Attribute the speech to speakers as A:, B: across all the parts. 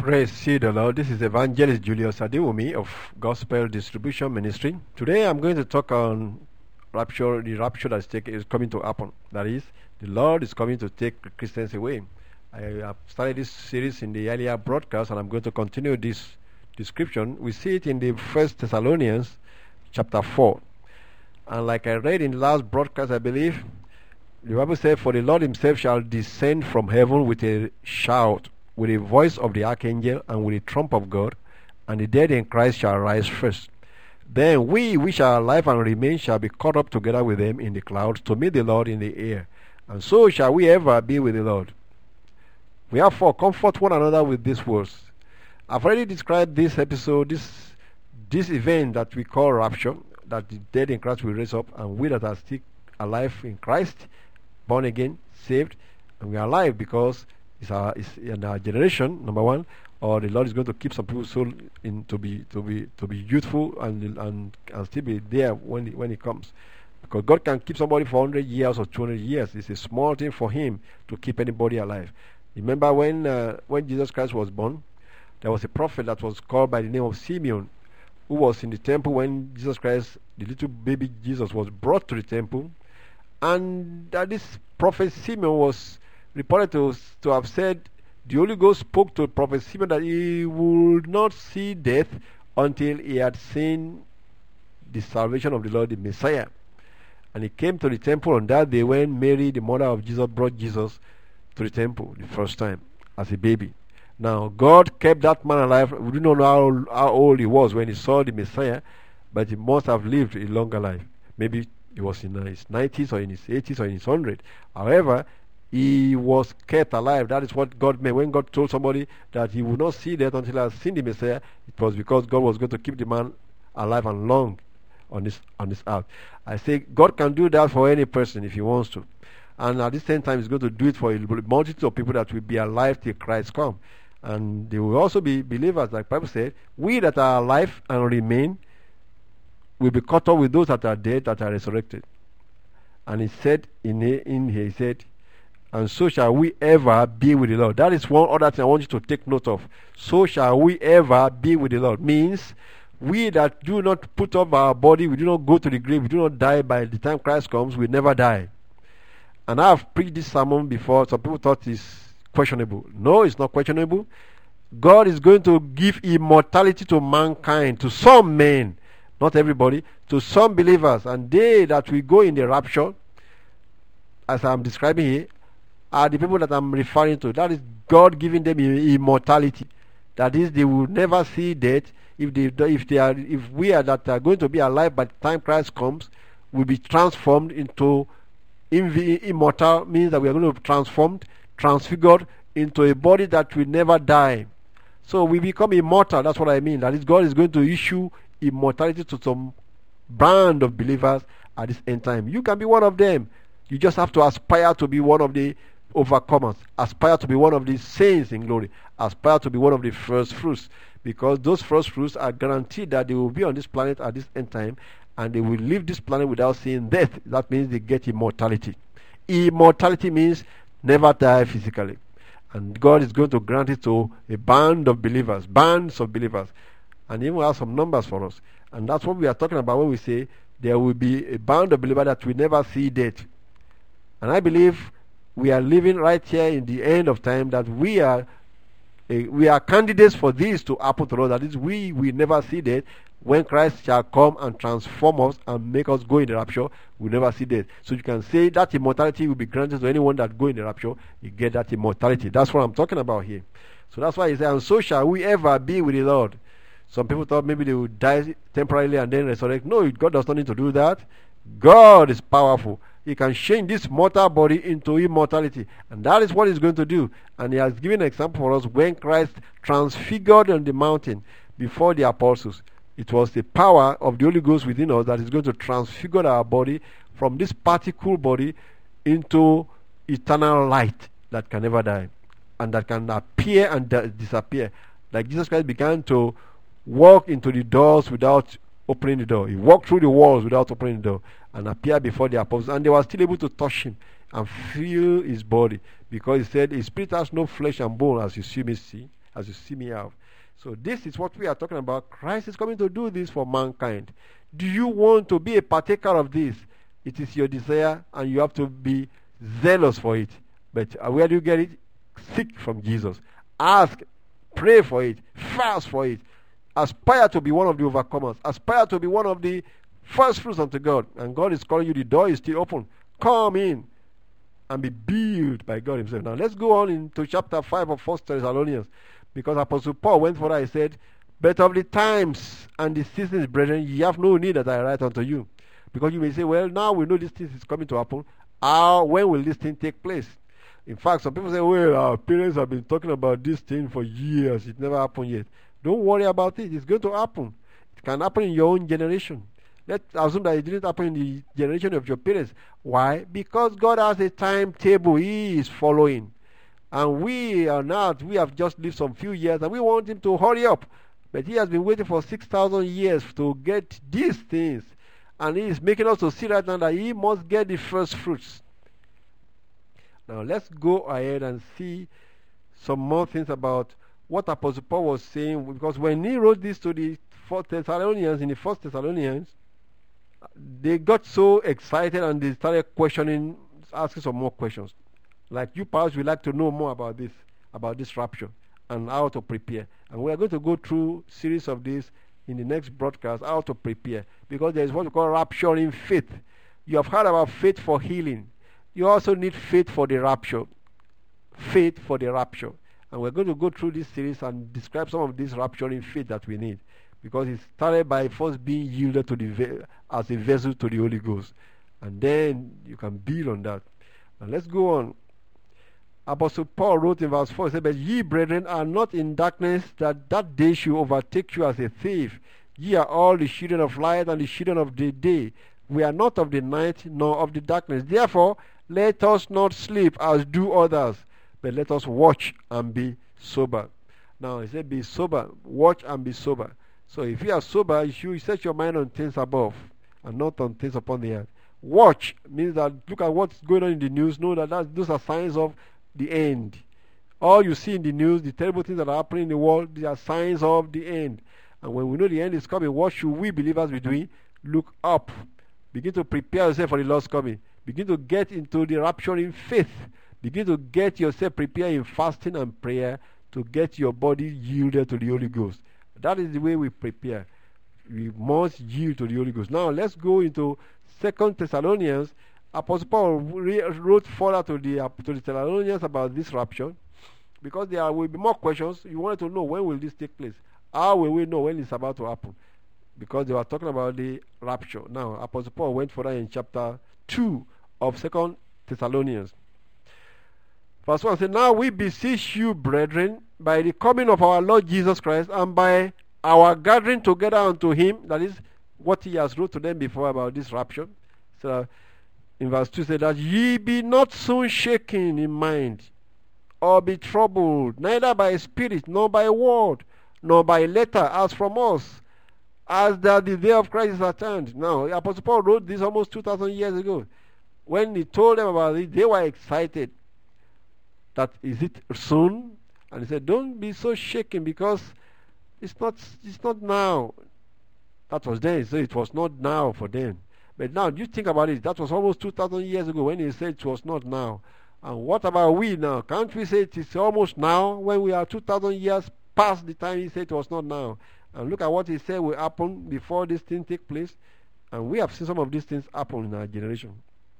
A: Praise ye the Lord. This is Evangelist Julius Adewumi of Gospel Distribution Ministry. Today I'm going to talk on rapture, the rapture that is coming to happen. That is, the Lord is coming to take Christians away. I have started this series in the earlier broadcast, and I'm going to continue this description. We see it in the First Thessalonians chapter 4. And like I read in the last broadcast, I believe, the Bible says, "For the Lord himself shall descend from heaven with a shout, with the voice of the archangel, and with the trump of God, and the dead in Christ shall rise first. Then we which are alive and remain shall be caught up together with them in the clouds to meet the Lord in the air. And so shall we ever be with the Lord. Wherefore comfort one another with these words." I've already described this episode, this event that we call rapture, that the dead in Christ will raise up, and we that are still alive in Christ, born again, saved, and we are alive because it's in our generation, number one, or the Lord is going to keep some people's soul to be youthful and still be there when He comes. Because God can keep somebody for 100 years or 200 years. It's a small thing for Him to keep anybody alive. Remember when Jesus Christ was born, there was a prophet that was called by the name of Simeon, who was in the temple when Jesus Christ, the little baby Jesus, was brought to the temple. And this prophet Simeon was reported to have said, the Holy Ghost spoke to prophet Simeon that he would not see death until he had seen the salvation of the Lord, the Messiah. And he came to the temple on that day when Mary, the mother of Jesus, brought Jesus to the temple the first time as a baby. Now, God kept that man alive. We do not know how old he was when he saw the Messiah, but he must have lived a longer life. Maybe he was in his 90s or in his 80s or in his 100s. However, he was kept alive. That is what God meant. When God told somebody that he would not see death until he has seen the Messiah, it was because God was going to keep the man alive and long on this earth. I say God can do that for any person if He wants to. And at the same time, He's going to do it for a multitude of people that will be alive till Christ comes. And they will also be believers, like the Bible said, we that are alive and remain will be caught up with those that are dead, that are resurrected. And He said in here, He said, "And so shall we ever be with the Lord." That is one other thing I want you to take note of. So shall we ever be with the Lord. Means we that do not put up our body, we do not go to the grave, we do not die by the time Christ comes, we never die. And I have preached this sermon before. Some people thought it's questionable. No, it's not questionable. God is going to give immortality to mankind, to some men, not everybody, to some believers. And they that will go in the rapture, as I'm describing here, are the people that I'm referring to. That is God giving them immortality. That is, they will never see death. If we are that are going to be alive by the time Christ comes, will be transformed into immortal. Means that we are going to be transfigured into a body that will never die. So we become immortal. That's what I mean. That is, God is going to issue immortality to some band of believers at this end time. You can be one of them. You just have to aspire to be one of the overcomers. Aspire to be one of the saints in glory. Aspire to be one of the first fruits. Because those first fruits are guaranteed that they will be on this planet at this end time, and they will leave this planet without seeing death. That means they get immortality. Immortality means never die physically. And God is going to grant it to a band of believers, bands of believers. And He will have some numbers for us. And that's what we are talking about when we say there will be a band of believers that will never see death. And I believe we are living right here in the end of time, that we are candidates for this to happen to us. That is, we will never see death. When Christ shall come and transform us and make us go in the rapture, we'll never see death. So you can say that immortality will be granted to anyone that go in the rapture. You get that immortality. That's what I'm talking about here. So that's why He said, "And so shall we ever be with the Lord." Some people thought maybe they would die temporarily and then resurrect. No, God does not need to do that. God is powerful. He can change this mortal body into immortality. And that is what He's going to do. And He has given an example for us when Christ transfigured on the mountain before the apostles. It was the power of the Holy Ghost within us that is going to transfigure our body from this particle body into eternal light that can never die and that can appear and disappear. Like Jesus Christ began to walk into the doors without opening the door. He walked through the walls without opening the door and appeared before the apostles, and they were still able to touch Him and feel His body, because He said His spirit has no flesh and bone as you see me see, as you see me have. So this is what we are talking about. Christ is coming to do this for mankind. Do you want to be a partaker of this? It is your desire, and you have to be zealous for it. But where do you get it? Seek from Jesus. Ask, pray for it, fast for it. Aspire to be one of the overcomers. Aspire to be one of the first fruits unto God. And God is calling you. The door is still open. Come in and be built by God himself. Now let's go on into chapter 5 of 1 Thessalonians. Because Apostle Paul went further. He said, but of the times and the seasons, brethren, ye have no need that I write unto you. Because you may say, well, now we know this thing is coming to happen. When will this thing take place? In fact, some people say, well, our parents have been talking about this thing for years. It never happened yet. Don't worry about it. It's going to happen. It can happen in your own generation. Let's assume that it didn't happen in the generation of your parents. Why? Because God has a timetable He is following. And we are not. We have just lived some few years and we want Him to hurry up. But He has been waiting for 6,000 years to get these things. And He is making us to see right now that He must get the first fruits. Now let's go ahead and see some more things about what Apostle Paul was saying. Because when he wrote this to the Thessalonians, in the First Thessalonians, they got so excited and they started questioning, asking some more questions. Like you perhaps would like to know more about this rapture and how to prepare. And we are going to go through a series of this in the next broadcast, how to prepare. Because there is what we call rapturing faith. You have heard about faith for healing. You also need faith for the rapture. Faith for the rapture. And we're going to go through this series and describe some of this rapturing faith that we need. Because it started by first being yielded to as a vessel to the Holy Ghost. And then you can build on that. Now let's go on. Apostle Paul wrote in verse 4, he said, but ye, brethren, are not in darkness, that day should overtake you as a thief. Ye are all the children of light and the children of the day. We are not of the night, nor of the darkness. Therefore, let us not sleep as do others, but let us watch and be sober. Now, he said, be sober, watch and be sober. So if you are sober, you should set your mind on things above and not on things upon the earth. Watch means that look at what's going on in the news. Know that those are signs of the end. All you see in the news, the terrible things that are happening in the world, they are signs of the end. And when we know the end is coming, what should we believers be doing? Look up. Begin to prepare yourself for the Lord's coming. Begin to get into the rapturing faith. Begin to get yourself prepared in fasting and prayer to get your body yielded to the Holy Ghost. That is the way we prepare. We must yield to the Holy Ghost. Now let's go into 2 Thessalonians. Apostle Paul wrote further to the Thessalonians about this rapture, because there will be more questions. You wanted to know, when will this take place? How will we know when it's about to happen? Because they were talking about the rapture. Now Apostle Paul went further in chapter 2 of 2 Thessalonians. Verse 1 says, now we beseech you, brethren, by the coming of our Lord Jesus Christ, and by our gathering together unto Him, that is what He has wrote to them before about this rapture. So in verse 2 says that ye be not soon shaken in mind, or be troubled, neither by spirit, nor by word, nor by letter, as from us, as that the day of Christ is at hand. Now, Apostle Paul wrote this almost 2,000 years ago. When he told them about it, they were excited. That is it soon? And he said, don't be so shaken, because it's not now. That was then, so it was not now for them. But now, you think about it, that was almost 2,000 years ago when he said it was not now. And what about we now? Can't we say it is almost now, when we are 2,000 years past the time he said it was not now? And look at what he said will happen before this thing take place. And we have seen some of these things happen in our generation.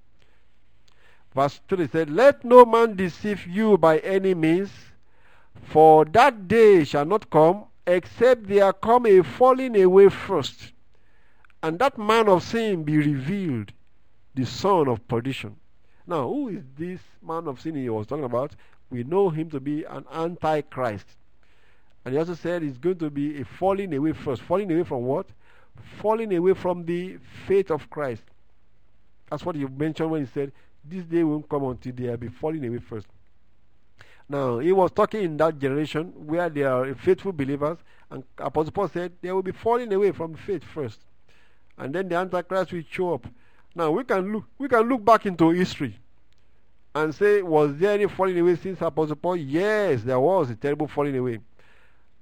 A: Verse 3 said, let no man deceive you by any means, for that day shall not come, except there come a falling away first, and that man of sin be revealed, the son of perdition. Now, who is this man of sin he was talking about? We know him to be an antichrist. And he also said it's going to be a falling away first. Falling away from what? Falling away from the faith of Christ. That's what he mentioned when he said, this day won't come until they will be falling away first. Now, he was talking in that generation where they are faithful believers, and Apostle Paul said they will be falling away from faith first. And then the Antichrist will show up. Now, we can look back into history and say, was there any falling away since Apostle Paul? Yes, there was a terrible falling away.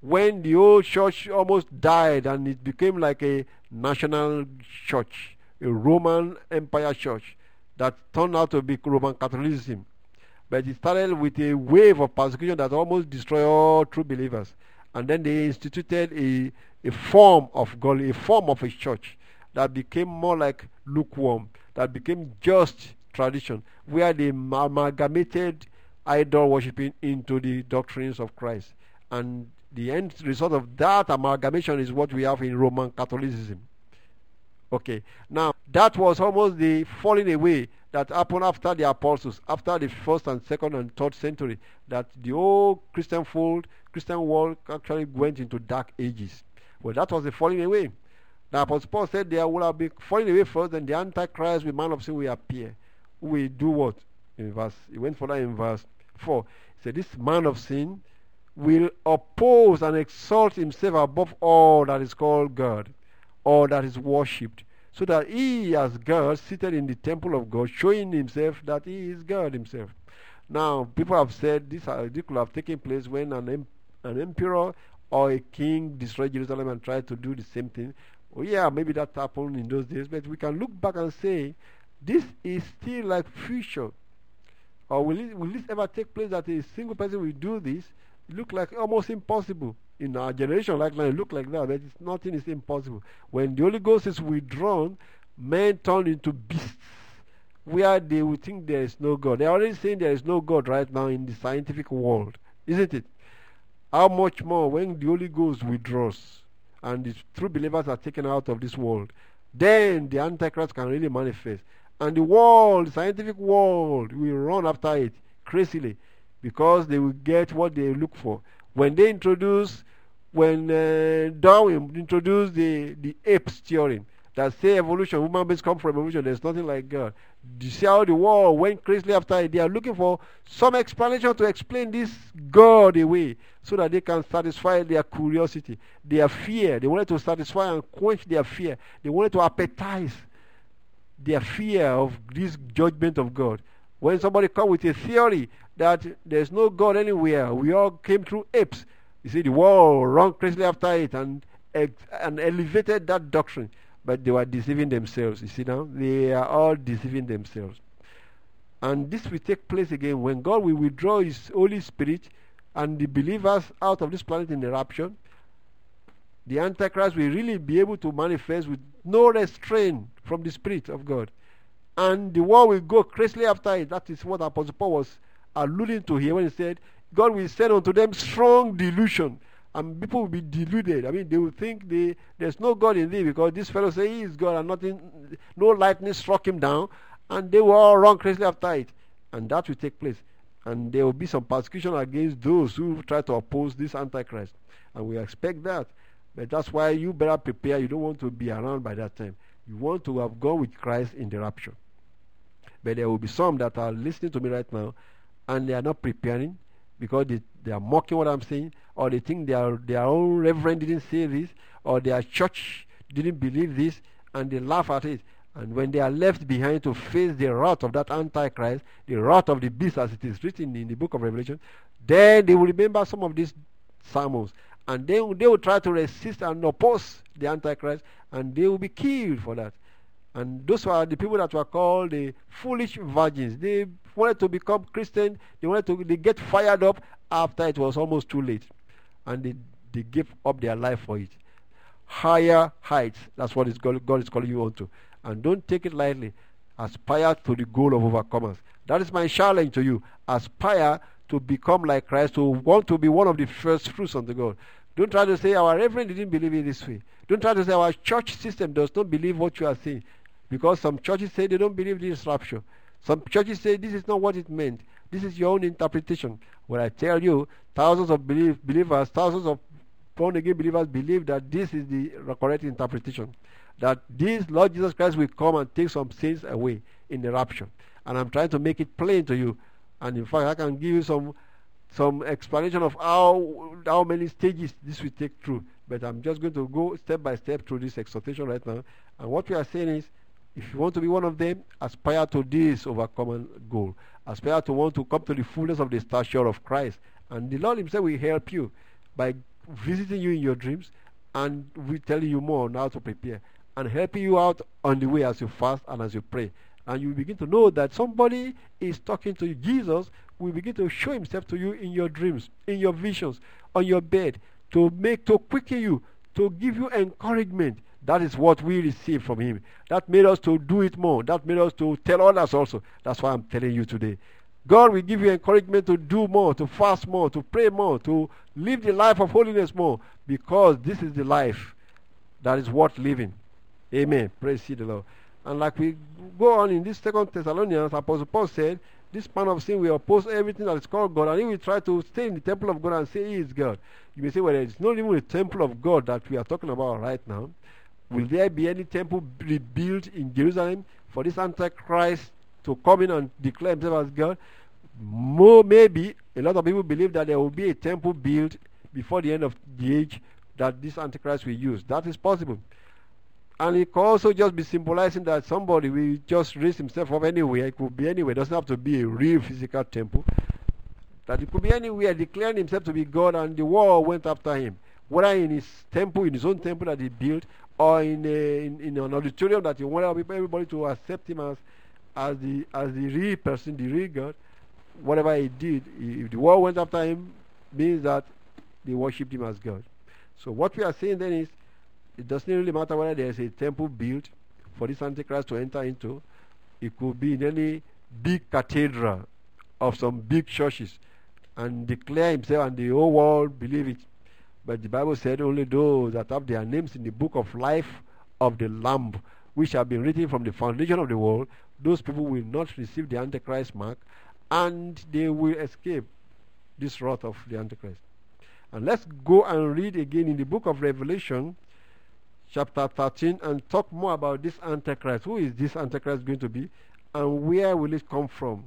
A: when the old church almost died and it became like a national church, a Roman Empire church that turned out to be Roman Catholicism. But it started with a wave of persecution that almost destroyed all true believers. And then they instituted a form of God, a form of a church that became more like lukewarm, that became just tradition, where they amalgamated idol worshipping into the doctrines of Christ. And the end result of that amalgamation is what we have in Roman Catholicism. Okay, now that was almost the falling away that happened after the apostles, after the first and second and third century, that the whole Christian world actually went into dark ages. Well, that was the falling away. The Apostle Paul said there will have been falling away first, and the Antichrist, the man of sin, will appear. Who will do what? He went further in verse 4. He said, this man of sin will oppose and exalt himself above all that is called God, or that is worshipped, so that he as God seated in the temple of God, showing himself that he is God himself. Now, people have said this could have taken place when an emperor or a king destroyed Jerusalem and tried to do the same thing. Oh yeah, maybe that happened in those days, but we can look back and say, this is still like future. Or will this ever take place that a single person will do this? It look like almost impossible. In our generation, like now, it look like that, but nothing is impossible. When the Holy Ghost is withdrawn, men turn into beasts, where they will think there is no God. They are already saying there is no God right now in the scientific world, isn't it? How much more when the Holy Ghost withdraws and the true believers are taken out of this world, then the Antichrist can really manifest. And the world, the scientific world, will run after it crazily because they will get what they look for. When Darwin introduced the apes theory that say evolution, human beings come from evolution, there's nothing like God. You see how the world went crazily after it. They are looking for some explanation to explain this God away so that they can satisfy their curiosity, their fear. They wanted to satisfy and quench their fear. They wanted to appetize their fear of this judgment of God. When somebody comes with a theory that there's no God anywhere, we all came through apes. You see, the world ran crazily after it and elevated that doctrine. But they were deceiving themselves. You see now? They are all deceiving themselves. And this will take place again when God will withdraw His Holy Spirit and the believers out of this planet in the rapture. The Antichrist will really be able to manifest with no restraint from the Spirit of God. And the world will go crazily after it. That is what Apostle Paul was alluding to here when he said, God will send unto them strong delusion. And people will be deluded. I mean, they will think there's no God in thee because this fellow says he is God and no lightning struck him down. And they will all run crazily after it. And that will take place. And there will be some persecution against those who try to oppose this Antichrist. And we expect that. But that's why you better prepare. You don't want to be around by that time. You want to have gone with Christ in the rapture. But there will be some that are listening to me right now and they are not preparing because they are mocking what I'm saying, or they think their own reverend didn't say this, or their church didn't believe this, and they laugh at it. And when they are left behind to face the wrath of that Antichrist, the wrath of the beast as it is written in the book of Revelation, then they will remember some of these sermons. And they will try to resist and oppose the Antichrist, and they will be killed for that. And those are the people that were called the foolish virgins. They wanted to become Christian. They get fired up after it was almost too late. And they gave up their life for it. Higher heights. That's what God is calling you on to. And don't take it lightly. Aspire to the goal of overcomers. That is my challenge to you. Aspire to become like Christ, to want to be one of the first fruits unto God. Don't try to say our reverend didn't believe it this way. Don't try to say our church system does not believe what you are saying. Because some churches say they don't believe this rapture. Some churches say this is not what it meant. This is your own interpretation. When I tell you, thousands of believers, thousands of born-again believers believe that this is the correct interpretation. That this Lord Jesus Christ will come and take some sins away in the rapture. And I'm trying to make it plain to you. And in fact, I can give you some explanation of how many stages this will take through. But I'm just going to go step by step through this exhortation right now. And what we are saying is, if you want to be one of them, aspire to this overcommon goal. Aspire to want to come to the fullness of the stature of Christ. And the Lord Himself will help you by visiting you in your dreams and we telling you more on how to prepare and helping you out on the way as you fast and as you pray. And you begin to know that somebody is talking to you. Jesus will begin to show himself to you in your dreams, in your visions, on your bed, to quicken you, to give you encouragement. That is what we receive from him. That made us to do it more. That made us to tell others also. That's why I'm telling you today. God will give you encouragement to do more, to fast more, to pray more, to live the life of holiness more, because this is the life that is worth living. Amen. Praise the Lord. And like we go on in this 2 Thessalonians, Apostle Paul said, this man of sin will oppose everything that is called God, and he will try to stay in the temple of God and say he is God. You may say, well, it's not even the temple of God that we are talking about right now. Will there be any temple rebuilt in Jerusalem for this Antichrist to come in and declare himself as God? Maybe. A lot of people believe that there will be a temple built before the end of the age that this Antichrist will use. That is possible. And it could also just be symbolizing that somebody will just raise himself up anywhere. It could be anywhere. It doesn't have to be a real physical temple. That it could be anywhere, declaring himself to be God, and the world went after him. Whether in his temple, in his own temple that he built, or in an auditorium that he wanted everybody to accept him as the real person, the real God. Whatever he did, if the world went after him, means that they worshipped him as God. So what we are saying then is, it doesn't really matter whether there is a temple built for this Antichrist to enter into. It could be in any big cathedral of some big churches and declare himself, and the whole world believe it. But the Bible said only those that have their names in the book of life of the Lamb, which have been written from the foundation of the world, those people will not receive the Antichrist mark, and they will escape this wrath of the Antichrist. And let's go and read again in the book of Revelation, chapter 13, and talk more about this Antichrist. Who is this Antichrist going to be, and where will it come from?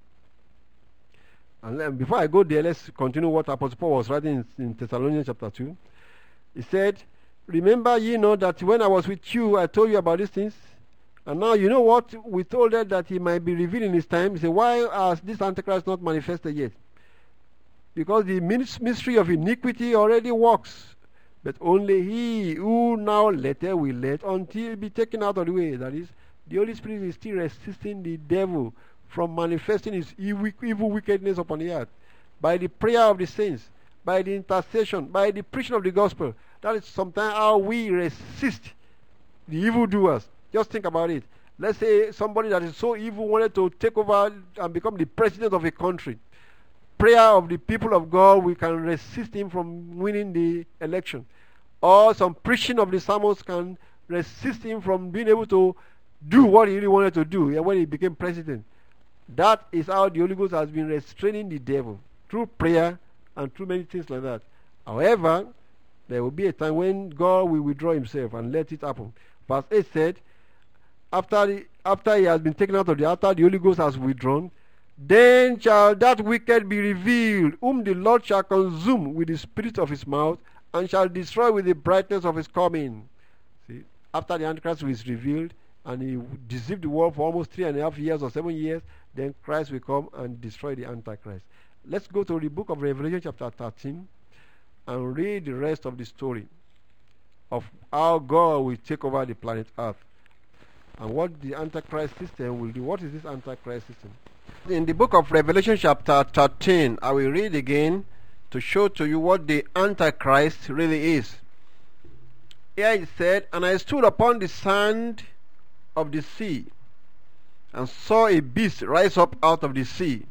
A: And then before I go there, let's continue what Apostle Paul was writing in Thessalonians chapter 2. He said, remember ye not that when I was with you, I told you about these things? And now you know what we told them, that he might be revealed in his time. He said, why has this Antichrist not manifested yet? Because the mystery of iniquity already works. But only he who now letteth will let until be taken out of the way. That is, the Holy Spirit is still resisting the devil from manifesting his evil wickedness upon the earth. By the prayer of the saints, by the intercession, by the preaching of the gospel. That is sometimes how we resist the evildoers. Just think about it. Let's say somebody that is so evil wanted to take over and become the president of a country. Prayer of the people of God, we can resist him from winning the election. Or some preaching of the sermons can resist him from being able to do what he really wanted to do when he became president. That is how the Holy Ghost has been restraining the devil, through prayer and through many things like that. However, there will be a time when God will withdraw himself and let it happen. Verse 8 said, after he has been taken out of the altar, the Holy Ghost has withdrawn, then shall that wicked be revealed, whom the Lord shall consume with the spirit of his mouth, and shall destroy with the brightness of his coming. See, after the Antichrist is revealed, and he deceived the world for almost 3.5 years or 7 years, then Christ will come and destroy the Antichrist. Let's go to the book of Revelation chapter 13 and read the rest of the story of how God will take over the planet Earth and what the Antichrist system will do. What is this Antichrist system? In the book of Revelation chapter 13, I will read again to show to you what the Antichrist really is. Here it said, and I stood upon the sand of the sea, and saw a beast rise up out of the sea,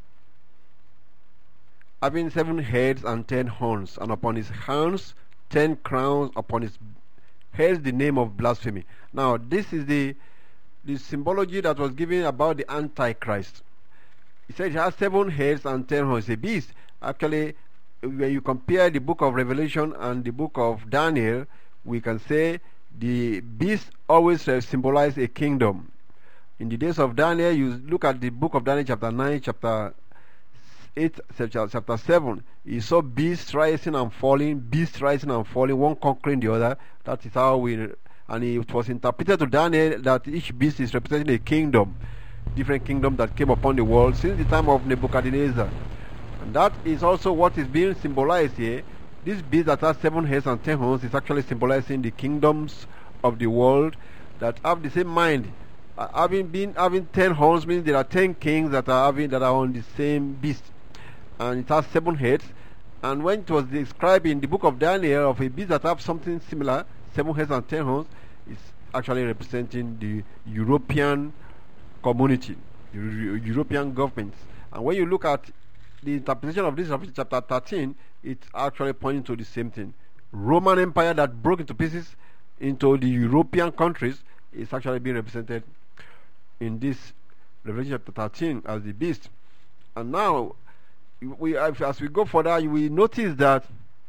A: having 7 heads and 10 horns, and upon his horns 10 crowns, upon his heads the name of blasphemy. Now this is the symbology that was given about the Antichrist. He said he has 7 heads and 10 horns. A beast. Actually, when you compare the book of Revelation and the book of Daniel, we can say the beast always symbolizes a kingdom. In the days of Daniel, you look at the book of Daniel chapter 9, chapter 8, chapter 7. You saw beasts rising and falling, one conquering the other. That is how and it was interpreted to Daniel that each beast is representing a kingdom, different kingdom that came upon the world since the time of Nebuchadnezzar. And that is also what is being symbolized here, This beast that has 7 heads and 10 horns is actually symbolizing the kingdoms of the world that have the same mind. Having 10 horns means there are 10 kings that are on the same beast, and it has 7 heads. And when it was described in the book of Daniel of a beast that have something similar, 7 heads and 10 horns, it's actually representing the European community, the European governments. And when you look at the interpretation of this of chapter 13, it's actually pointing to the same thing. Roman Empire that broke into pieces into the European countries is actually being represented in this Revelation chapter 13 as the beast. And now, as we go further, you will notice that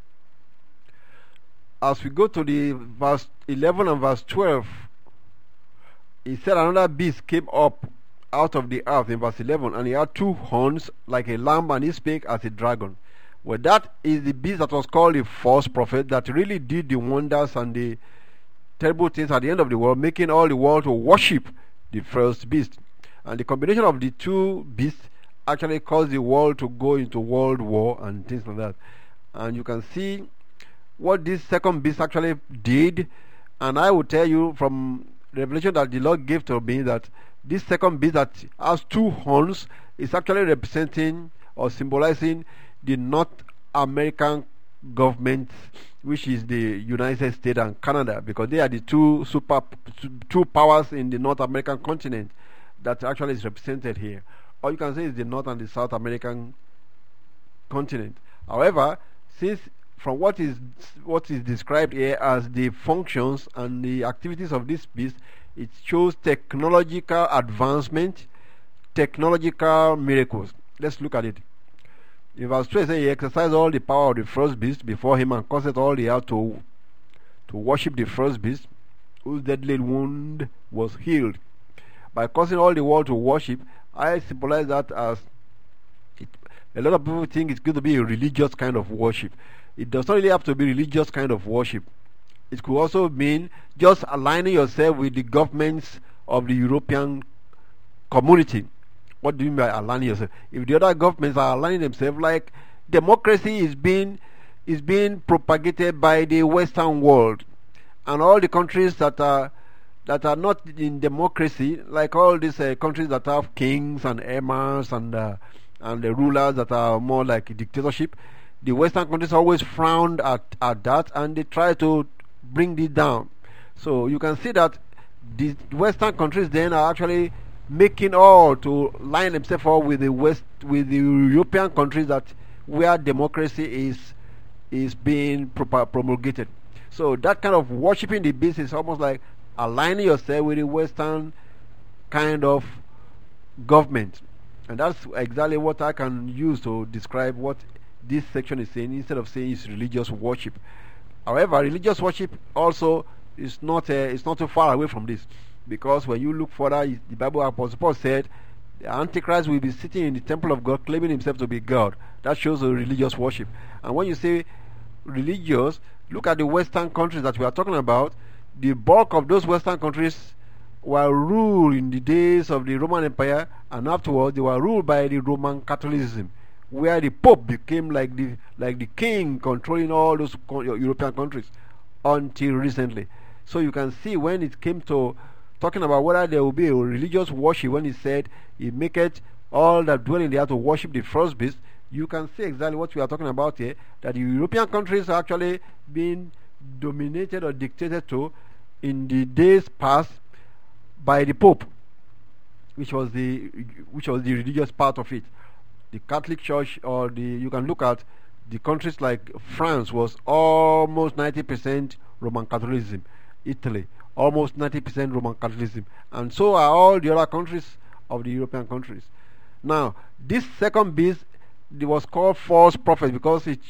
A: as we go to the verse 11 and verse 12, he said another beast came up out of the earth in verse 11, and he had 2 horns like a lamb, and he spake as a dragon. Well, that is the beast that was called the false prophet that really did the wonders and the terrible things at the end of the world, making all the world to worship the first beast. And the combination of the 2 beasts actually caused the world to go into world war and things like that. And you can see what this second beast actually did. And I will tell you from revelation that the Lord gave to me that this second beast that has 2 horns is actually representing or symbolizing the North American government, which is the United States and Canada, because they are the two powers in the North American continent that actually is represented here. Or you can say it's the North and the South American continent. However, since from what is described here as the functions and the activities of this beast, it shows technological advancement, technological miracles. Let's look at it. In verse 12, it says, he exercised all the power of the first beast before him and caused all the earth to worship the first beast, whose deadly wound was healed. By causing all the world to worship, I symbolize that as a lot of people think it's going to be a religious kind of worship. It does not really have to be religious kind of worship. It could also mean just aligning yourself with the governments of the European community. What do you mean by aligning yourself? If the other governments are aligning themselves, like democracy is being propagated by the Western world, and all the countries that are not in democracy, like all these countries that have kings and emirs and the rulers that are more like a dictatorship, the Western countries always frowned at that, and they try to bring it down. So you can see that the Western countries then are actually making all to line themselves up with the European countries that where democracy is being promulgated. So that kind of worshipping the beast is almost like aligning yourself with the Western kind of government, and that's exactly what I can use to describe what this section is saying, instead of saying it's religious worship. However, religious worship also is not too far away from this, because when you look further, the Bible, Apostle Paul said the Antichrist will be sitting in the temple of God, claiming himself to be God. That shows a religious worship. And when you say religious, look at the Western countries that we are talking about. The bulk of those Western countries were ruled in the days of the Roman Empire, and afterwards they were ruled by the Roman Catholicism, where the Pope became like the king controlling all those European countries until recently. So you can see when it came to talking about whether there will be a religious worship, when he said he maketh all that dwell in the earth to worship the first beast, you can see exactly what we are talking about here, that the European countries are actually being dominated or dictated to in the days past by the Pope, which was the religious part of it. The Catholic Church, or you can look at the countries like France, was almost 90% Roman Catholicism. Italy, almost 90% Roman Catholicism, and so are all the other countries of the European countries. Now, this second beast, it was called false prophet because it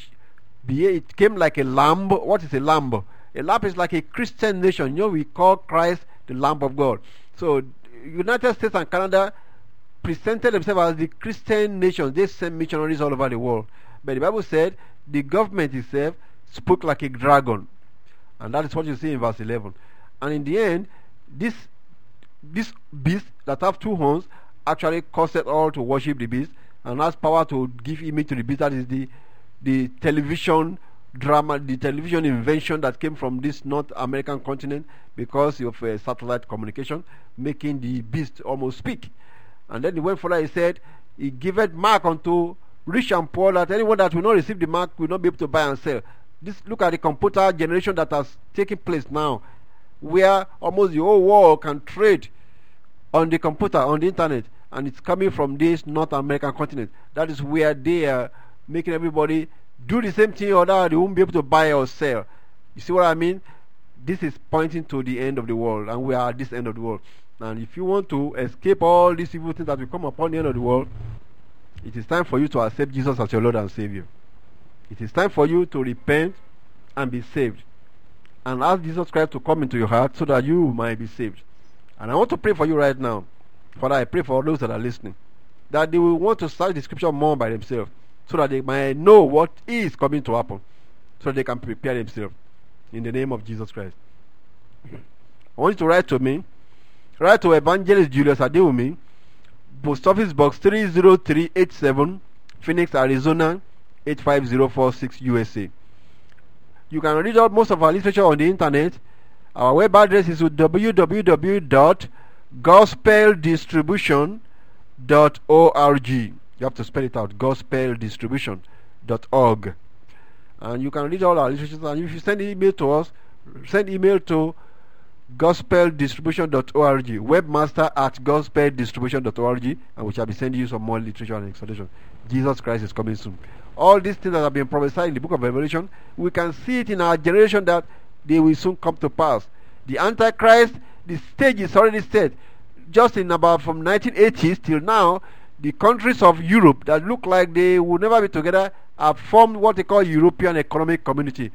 A: came like a lamb. What is a lamb? A lamb is like a Christian nation. We call Christ the Lamb of God. So United States and Canada presented themselves as the Christian nation. They sent missionaries all over the world. But the Bible said the government itself spoke like a dragon. And that is what you see in verse 11. And in the end, this beast that have 2 horns actually caused it all to worship the beast, and has power to give image to the beast. That is the television drama, the television invention that came from this North American continent because of satellite communication, making the beast almost speak. And then he went further, he said, he giveth mark unto rich and poor, that anyone that will not receive the mark will not be able to buy and sell. Look at the computer generation that has taken place now, where almost the whole world can trade on the computer, on the internet, and it's coming from this North American continent. That is where they are making everybody do the same thing, or that they won't be able to buy or sell. You see what I mean? This is pointing to the end of the world, and we are at this end of the world. And if you want to escape all these evil things that will come upon the end of the world, it is time for you to accept Jesus as your Lord and Savior. It is time for you to repent and be saved, and ask Jesus Christ to come into your heart so that you might be saved. And I want to pray for you right now. Father, I pray for all those that are listening, that they will want to study the scripture more by themselves, so that they might know what is coming to happen, so they can prepare themselves. In the name of Jesus Christ. I want you to write to me. Write to Evangelist Julius Adewumi, Post Office Box 30387, Phoenix, Arizona 85046, USA. You can read out most of our literature on the internet. Our web address is www.gospeldistribution.org. You have to spell it out, gospeldistribution.org. And you can read all our literature. And if you send email to us, send email to gospeldistribution.org, webmaster@gospeldistribution.org, and we shall be sending you some more literature and exhortation. Jesus Christ is coming soon. All these things that have been prophesied in the book of Revelation, we can see it in our generation that they will soon come to pass. The Antichrist, the stage is already set. Just in about from 1980s till now, the countries of Europe that look like they will never be together have formed what they call European Economic Community,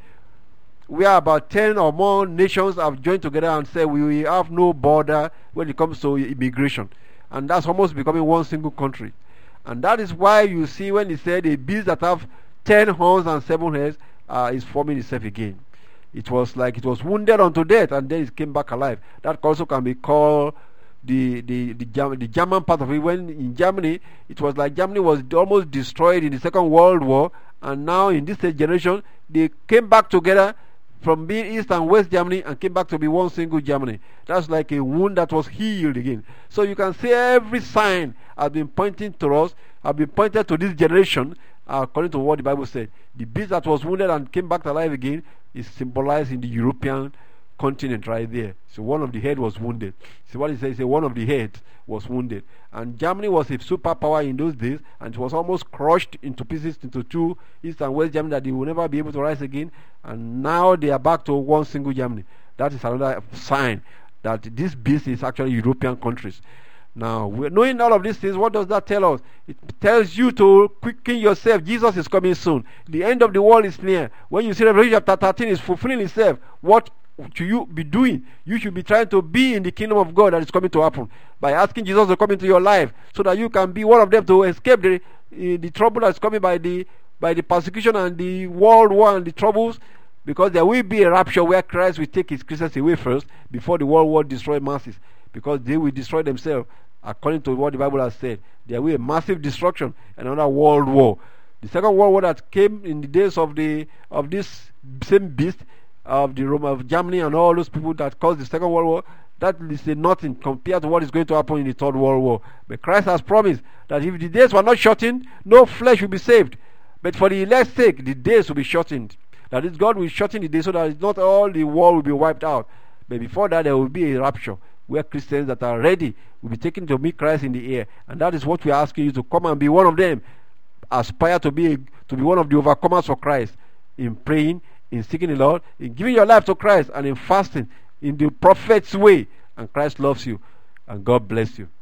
A: where about 10 or more nations have joined together and said we have no border when it comes to immigration. And that's almost becoming one single country. And that is why you see when he said a beast that have 10 horns and 7 heads is forming itself again. It was like it was wounded unto death and then it came back alive. That also can be called the German part of it. When in Germany, it was like Germany was almost destroyed in the Second World War, and now in this generation they came back together from being East and West Germany and came back to be one single Germany. That's like a wound that was healed again. So you can see every sign has been pointing to us, have been pointed to this generation, according to what the Bible said. The beast that was wounded and came back alive again is symbolized in the European continent right there. So one of the head was wounded. So what he says, one of the heads was wounded. And Germany was a superpower in those days, and it was almost crushed into pieces, into two, East and West Germany, that they will never be able to rise again. And now they are back to one single Germany. That is another sign that this beast is actually European countries. Now, knowing all of these things, what does that tell us? It tells you to quicken yourself. Jesus is coming soon. The end of the world is near. When you see Revelation chapter 13 is fulfilling itself, what should you be doing? You should be trying to be in the kingdom of God that is coming to happen by asking Jesus to come into your life, so that you can be one of them to escape the trouble that's coming by the persecution and the world war and the troubles. Because there will be a rapture where Christ will take his Christians away first before the world war destroy masses, because they will destroy themselves according to what the Bible has said. There will be a massive destruction and another world war. The Second World War that came in the days of this same beast of the Rome of Germany and all those people that caused the Second World War, that is nothing compared to what is going to happen in the Third World War. But Christ has promised that if the days were not shortened, no flesh will be saved. But for the elect's sake, the days will be shortened. That is, God will shorten the days so that not all the world will be wiped out. But before that, there will be a rapture where Christians that are ready will be taken to meet Christ in the air. And that is what we are asking you to come and be one of them. Aspire to be one of the overcomers for Christ, in praying, in seeking the Lord, in giving your life to Christ, and in fasting in the prophet's way. And Christ loves you, and God bless you.